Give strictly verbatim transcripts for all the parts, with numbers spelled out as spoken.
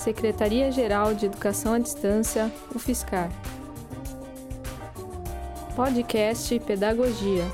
Secretaria-Geral de Educação à Distância, UFSCar. Podcast Pedagogia.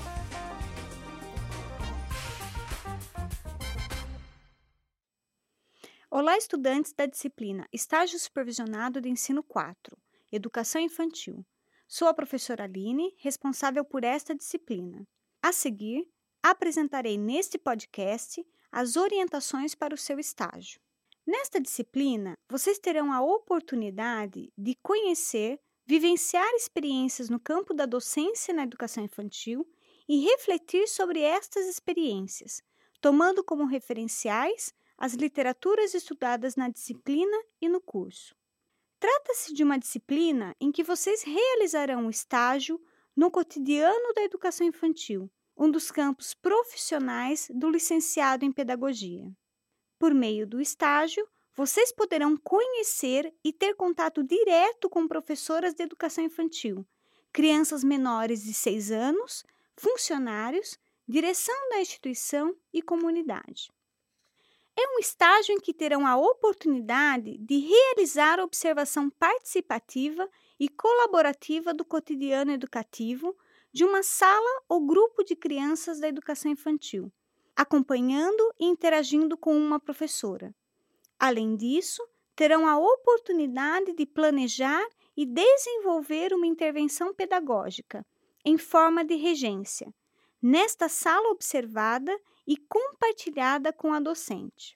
Olá, estudantes da disciplina Estágio Supervisionado de Ensino quatro, Educação Infantil. Sou a professora Aline, responsável por esta disciplina. A seguir, apresentarei neste podcast as orientações para o seu estágio. Nesta disciplina, vocês terão a oportunidade de conhecer, vivenciar experiências no campo da docência na educação infantil e refletir sobre estas experiências, tomando como referenciais as literaturas estudadas na disciplina e no curso. Trata-se de uma disciplina em que vocês realizarão um estágio no cotidiano da educação infantil, um dos campos profissionais do licenciado em pedagogia. Por meio do estágio, vocês poderão conhecer e ter contato direto com professoras de educação infantil, crianças menores de seis anos, funcionários, direção da instituição e comunidade. É um estágio em que terão a oportunidade de realizar a observação participativa e colaborativa do cotidiano educativo de uma sala ou grupo de crianças da educação infantil, acompanhando e interagindo com uma professora. Além disso, terão a oportunidade de planejar e desenvolver uma intervenção pedagógica em forma de regência, nesta sala observada e compartilhada com a docente.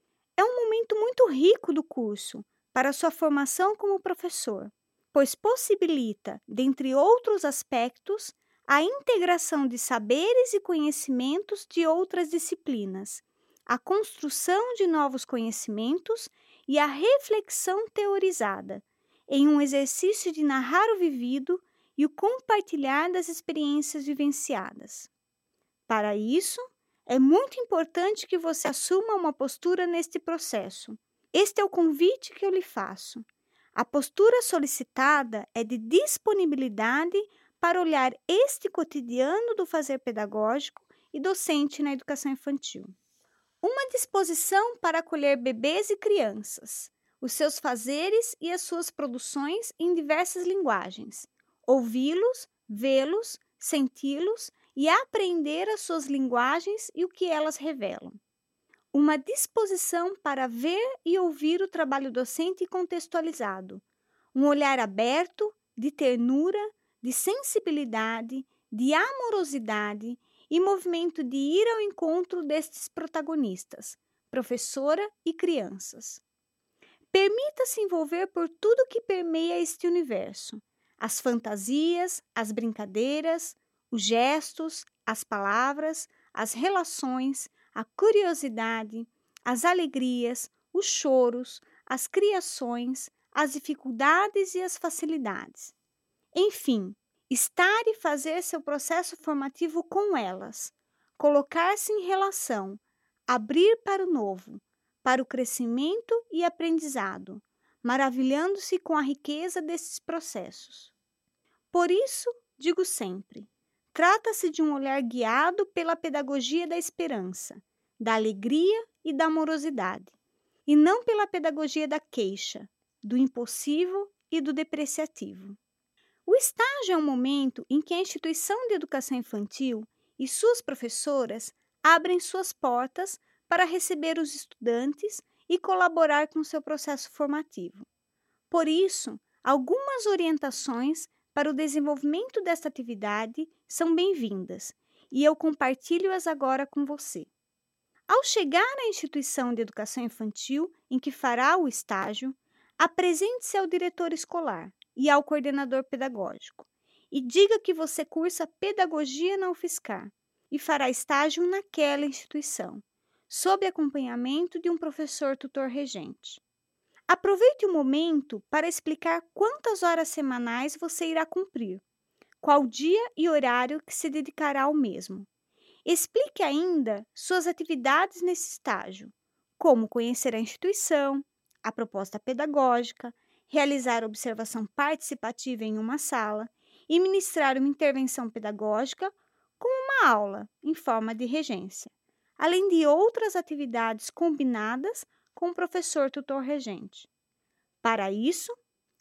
É um momento muito rico do curso para sua formação como professor, pois possibilita, dentre outros aspectos, a integração de saberes e conhecimentos de outras disciplinas, a construção de novos conhecimentos e a reflexão teorizada, em um exercício de narrar o vivido e o compartilhar das experiências vivenciadas. Para isso, é muito importante que você assuma uma postura neste processo. Este é o convite que eu lhe faço. A postura solicitada é de disponibilidade para olhar este cotidiano do fazer pedagógico e docente na educação infantil. Uma disposição para acolher bebês e crianças, os seus fazeres e as suas produções em diversas linguagens, ouvi-los, vê-los, senti-los e aprender as suas linguagens e o que elas revelam. Uma disposição para ver e ouvir o trabalho docente contextualizado, um olhar aberto, de ternura, de sensibilidade, de amorosidade e movimento de ir ao encontro destes protagonistas, professora e crianças. Permita-se envolver por tudo que permeia este universo, as fantasias, as brincadeiras, os gestos, as palavras, as relações, a curiosidade, as alegrias, os choros, as criações, as dificuldades e as facilidades. Enfim, estar e fazer seu processo formativo com elas, colocar-se em relação, abrir para o novo, para o crescimento e aprendizado, maravilhando-se com a riqueza desses processos. Por isso, digo sempre, trata-se de um olhar guiado pela pedagogia da esperança, da alegria e da amorosidade, e não pela pedagogia da queixa, do impossível e do depreciativo. O estágio é um momento em que a instituição de educação infantil e suas professoras abrem suas portas para receber os estudantes e colaborar com seu processo formativo. Por isso, algumas orientações para o desenvolvimento desta atividade são bem-vindas e eu compartilho-as agora com você. Ao chegar à instituição de educação infantil em que fará o estágio, apresente-se ao diretor escolar e ao coordenador pedagógico e diga que você cursa pedagogia na UFSCar e fará estágio naquela instituição, sob acompanhamento de um professor tutor regente. Aproveite o momento para explicar quantas horas semanais você irá cumprir, qual dia e horário que se dedicará ao mesmo. Explique ainda suas atividades nesse estágio, como conhecer a instituição, a proposta pedagógica, realizar observação participativa em uma sala e ministrar uma intervenção pedagógica com uma aula em forma de regência, além de outras atividades combinadas com o professor tutor regente. Para isso,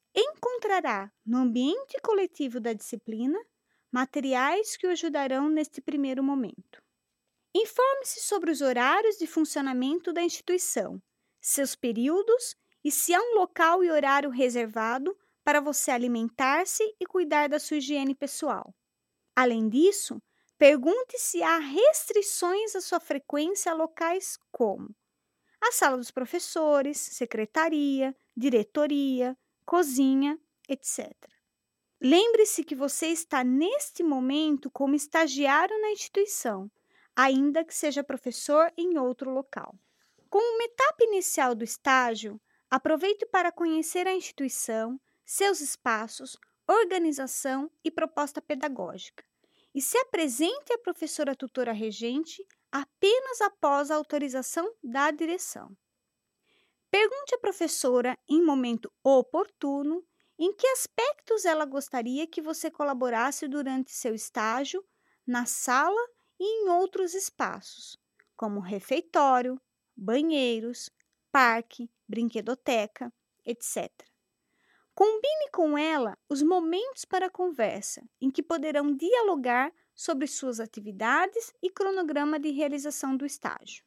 encontrará no ambiente coletivo da disciplina materiais que o ajudarão neste primeiro momento. Informe-se sobre os horários de funcionamento da instituição, seus períodos e se há um local e horário reservado para você alimentar-se e cuidar da sua higiene pessoal. Além disso, pergunte se há restrições à sua frequência a locais como a sala dos professores, secretaria, diretoria, cozinha, etcétera. Lembre-se que você está neste momento como estagiário na instituição, ainda que seja professor em outro local. Como uma etapa inicial do estágio, aproveite para conhecer a instituição, seus espaços, organização e proposta pedagógica. E se apresente à professora tutora regente apenas após a autorização da direção. Pergunte à professora, em momento oportuno, em que aspectos ela gostaria que você colaborasse durante seu estágio, na sala e em outros espaços, como refeitório, banheiros, parque, brinquedoteca, etcétera. Combine com ela os momentos para conversa, em que poderão dialogar sobre suas atividades e cronograma de realização do estágio.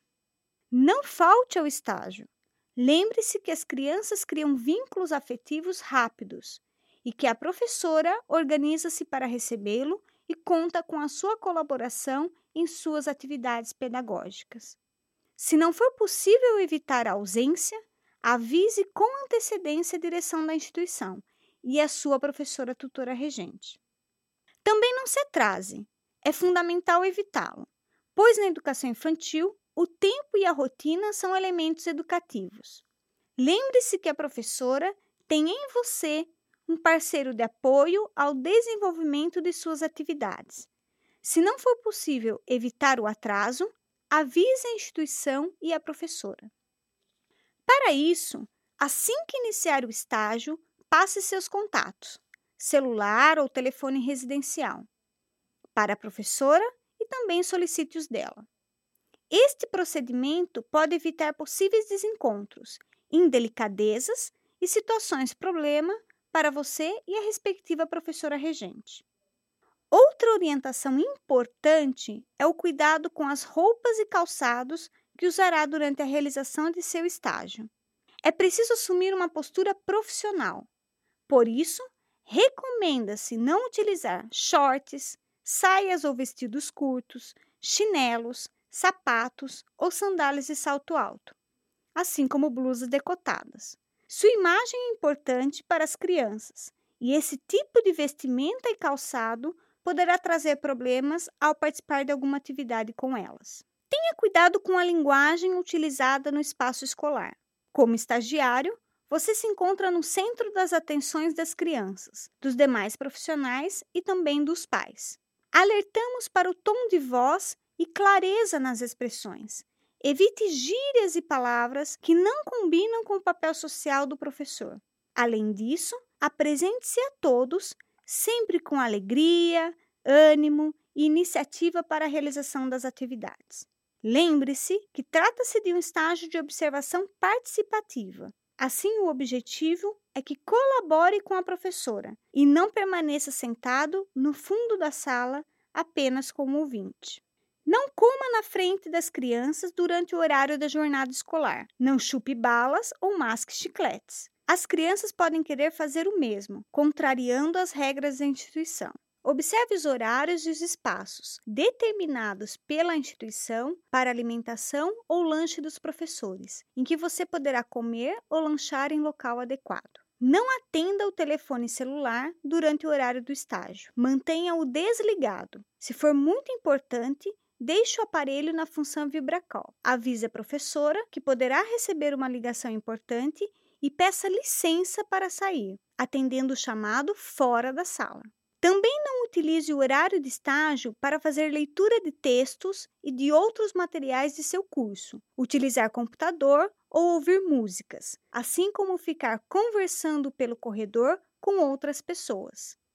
Não falte ao estágio. Lembre-se que as crianças criam vínculos afetivos rápidos e que a professora organiza-se para recebê-lo e conta com a sua colaboração em suas atividades pedagógicas. Se não for possível evitar a ausência, avise com antecedência a direção da instituição e a sua professora tutora regente. Também não se atrase. É fundamental evitá-lo, pois na educação infantil, o tempo e a rotina são elementos educativos. Lembre-se que a professora tem em você um parceiro de apoio ao desenvolvimento de suas atividades. Se não for possível evitar o atraso, avise a instituição e a professora. Para isso, assim que iniciar o estágio, passe seus contatos, celular ou telefone residencial, para a professora e também solicite os dela. Este procedimento pode evitar possíveis desencontros, indelicadezas e situações problema para você e a respectiva professora regente. Outra orientação importante é o cuidado com as roupas e calçados que usará durante a realização de seu estágio. É preciso assumir uma postura profissional. Por isso, recomenda-se não utilizar shorts, saias ou vestidos curtos, chinelos, sapatos ou sandálias de salto alto, assim como blusas decotadas. Sua imagem é importante para as crianças e esse tipo de vestimenta e calçado poderá trazer problemas ao participar de alguma atividade com elas. Tenha cuidado com a linguagem utilizada no espaço escolar. Como estagiário, você se encontra no centro das atenções das crianças, dos demais profissionais e também dos pais. Alertamos para o tom de voz e clareza nas expressões. Evite gírias e palavras que não combinam com o papel social do professor. Além disso, apresente-se a todos sempre com alegria, ânimo e iniciativa para a realização das atividades. Lembre-se que trata-se de um estágio de observação participativa. Assim, o objetivo é que colabore com a professora e não permaneça sentado no fundo da sala apenas como ouvinte. Não coma na frente das crianças durante o horário da jornada escolar. Não chupe balas ou masque chicletes. As crianças podem querer fazer o mesmo, contrariando as regras da instituição. Observe os horários e os espaços determinados pela instituição para alimentação ou lanche dos professores, em que você poderá comer ou lanchar em local adequado. Não atenda o telefone celular durante o horário do estágio. Mantenha-o desligado. Se for muito importante, deixe o aparelho na função vibracall. Avise a professora que poderá receber uma ligação importante e peça licença para sair, atendendo o chamado fora da sala. Também não utilize o horário de estágio para fazer leitura de textos e de outros materiais de seu curso, utilizar computador ou ouvir músicas, assim como ficar conversando pelo corredor com outras pessoas.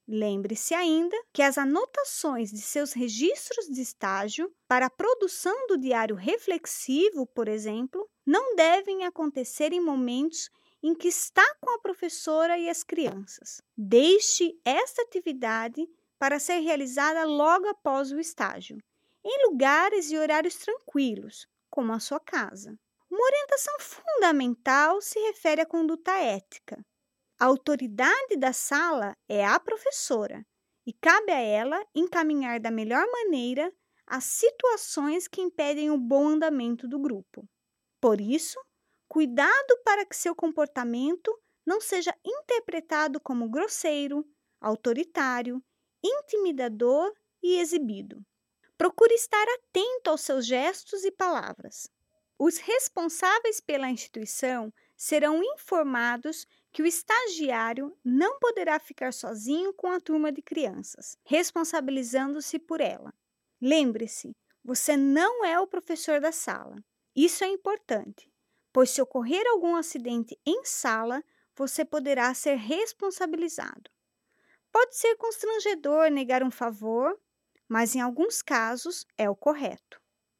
Lembre-se ainda que as anotações de seus registros de estágio para a produção do diário reflexivo, por exemplo, não devem acontecer em momentos em que está com a professora e as crianças. Deixe esta atividade para ser realizada logo após o estágio, em lugares e horários tranquilos, como a sua casa. Uma orientação fundamental se refere à conduta ética. A autoridade da sala é a professora e cabe a ela encaminhar da melhor maneira as situações que impedem o bom andamento do grupo. Por isso, cuidado para que seu comportamento não seja interpretado como grosseiro, autoritário, intimidador e exibido. Procure estar atento aos seus gestos e palavras. Os responsáveis pela instituição serão informados que o estagiário não poderá ficar sozinho com a turma de crianças, responsabilizando-se por ela. Lembre-se, você não é o professor da sala. Isso é importante, pois se ocorrer algum acidente em sala, você poderá ser responsabilizado. Pode ser constrangedor negar um favor, mas em alguns casos é o correto.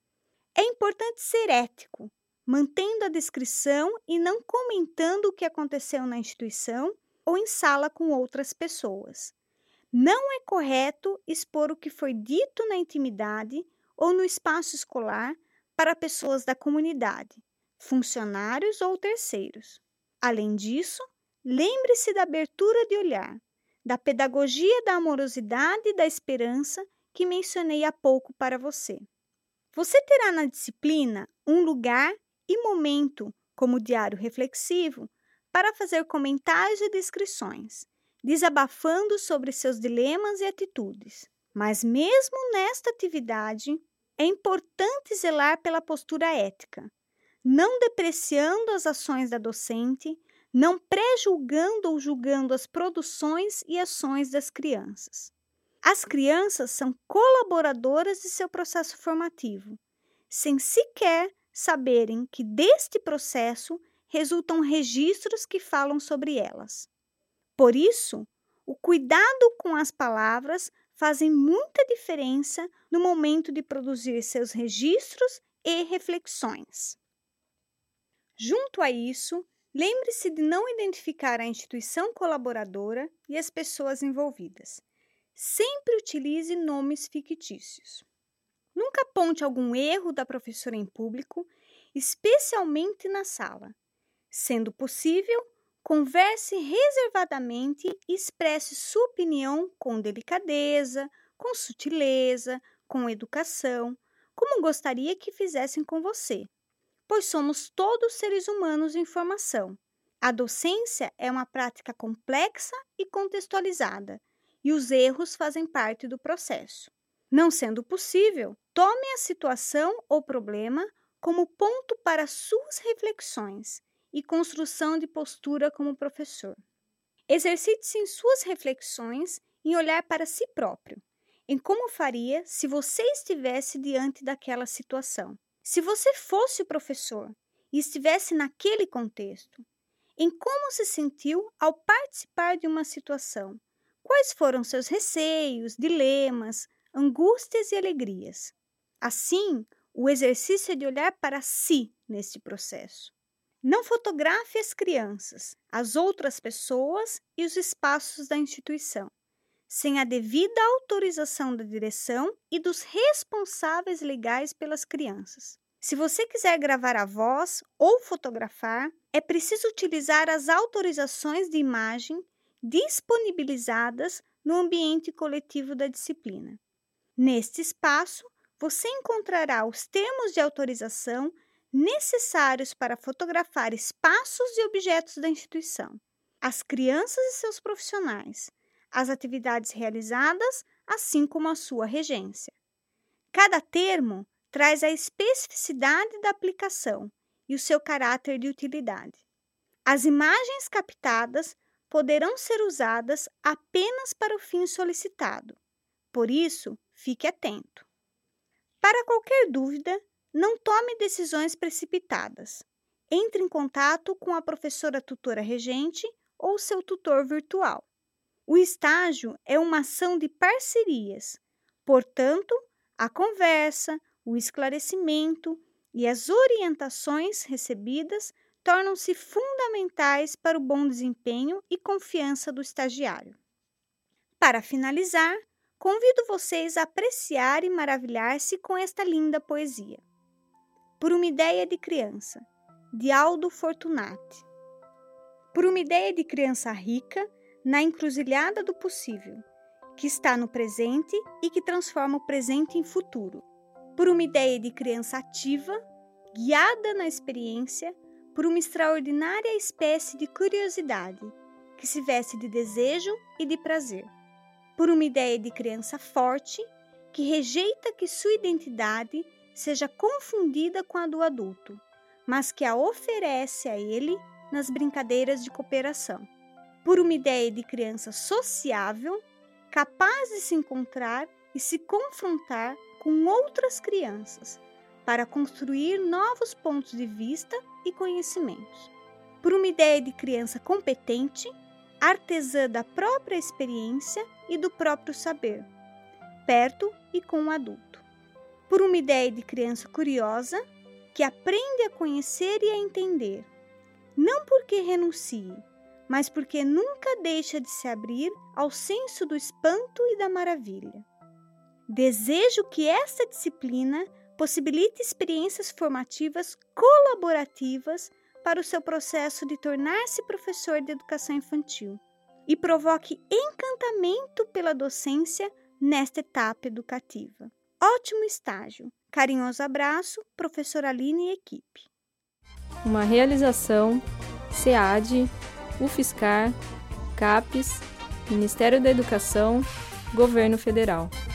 É importante ser ético, mantendo a descrição e não comentando o que aconteceu na instituição ou em sala com outras pessoas. Não é correto expor o que foi dito na intimidade ou no espaço escolar para pessoas da comunidade, funcionários ou terceiros. Além disso, lembre-se da abertura de olhar, da pedagogia da amorosidade e da esperança que mencionei há pouco para você. Você terá na disciplina um lugar e momento, como diário reflexivo, para fazer comentários e descrições, desabafando sobre seus dilemas e atitudes. Mas mesmo nesta atividade, é importante zelar pela postura ética, não depreciando as ações da docente, não pré-julgando ou julgando as produções e ações das crianças. As crianças são colaboradoras de seu processo formativo, sem sequer saberem que deste processo resultam registros que falam sobre elas. Por isso, o cuidado com as palavras fazem muita diferença no momento de produzir seus registros e reflexões. Junto a isso, lembre-se de não identificar a instituição colaboradora e as pessoas envolvidas. Sempre utilize nomes fictícios. Nunca aponte algum erro da professora em público, especialmente na sala. Sendo possível, converse reservadamente e expresse sua opinião com delicadeza, com sutileza, com educação, como gostaria que fizessem com você, pois somos todos seres humanos em formação. A docência é uma prática complexa e contextualizada, e os erros fazem parte do processo. Não sendo possível, tome a situação ou problema como ponto para suas reflexões e construção de postura como professor. Exercite-se em suas reflexões em olhar para si próprio, em como faria se você estivesse diante daquela situação. Se você fosse o professor e estivesse naquele contexto, em como se sentiu ao participar de uma situação? Quais foram seus receios, dilemas, angústias e alegrias? Assim, o exercício é de olhar para si neste processo. Não fotografe as crianças, as outras pessoas e os espaços da instituição, sem a devida autorização da direção e dos responsáveis legais pelas crianças. Se você quiser gravar a voz ou fotografar, é preciso utilizar as autorizações de imagem disponibilizadas no ambiente coletivo da disciplina. Neste espaço, você encontrará os termos de autorização necessários para fotografar espaços e objetos da instituição, as crianças e seus profissionais, as atividades realizadas, assim como a sua regência. Cada termo traz a especificidade da aplicação e o seu caráter de utilidade. As imagens captadas poderão ser usadas apenas para o fim solicitado. Por isso, fique atento. Para qualquer dúvida, não tome decisões precipitadas. Entre em contato com a professora tutora regente ou seu tutor virtual. O estágio é uma ação de parcerias, portanto, a conversa, o esclarecimento e as orientações recebidas tornam-se fundamentais para o bom desempenho e confiança do estagiário. Para finalizar, convido vocês a apreciar e maravilhar-se com esta linda poesia. Por uma ideia de criança, de Aldo Fortunati. Por uma ideia de criança rica na encruzilhada do possível, que está no presente e que transforma o presente em futuro. Por uma ideia de criança ativa, guiada na experiência, por uma extraordinária espécie de curiosidade, que se veste de desejo e de prazer. Por uma ideia de criança forte, que rejeita que sua identidade seja confundida com a do adulto, mas que a oferece a ele nas brincadeiras de cooperação. Por uma ideia de criança sociável, capaz de se encontrar e se confrontar com outras crianças, para construir novos pontos de vista e conhecimentos. Por uma ideia de criança competente, artesã da própria experiência e do próprio saber, perto e com o adulto. Por uma ideia de criança curiosa, que aprende a conhecer e a entender, não porque renuncie, mas porque nunca deixa de se abrir ao senso do espanto e da maravilha. Desejo que esta disciplina possibilite experiências formativas colaborativas para o seu processo de tornar-se professor de educação infantil e provoque encantamento pela docência nesta etapa educativa. Ótimo estágio! Carinhoso abraço, professora Aline e equipe. Uma realização SEAD, UFSCar, CAPES, Ministério da Educação, Governo Federal.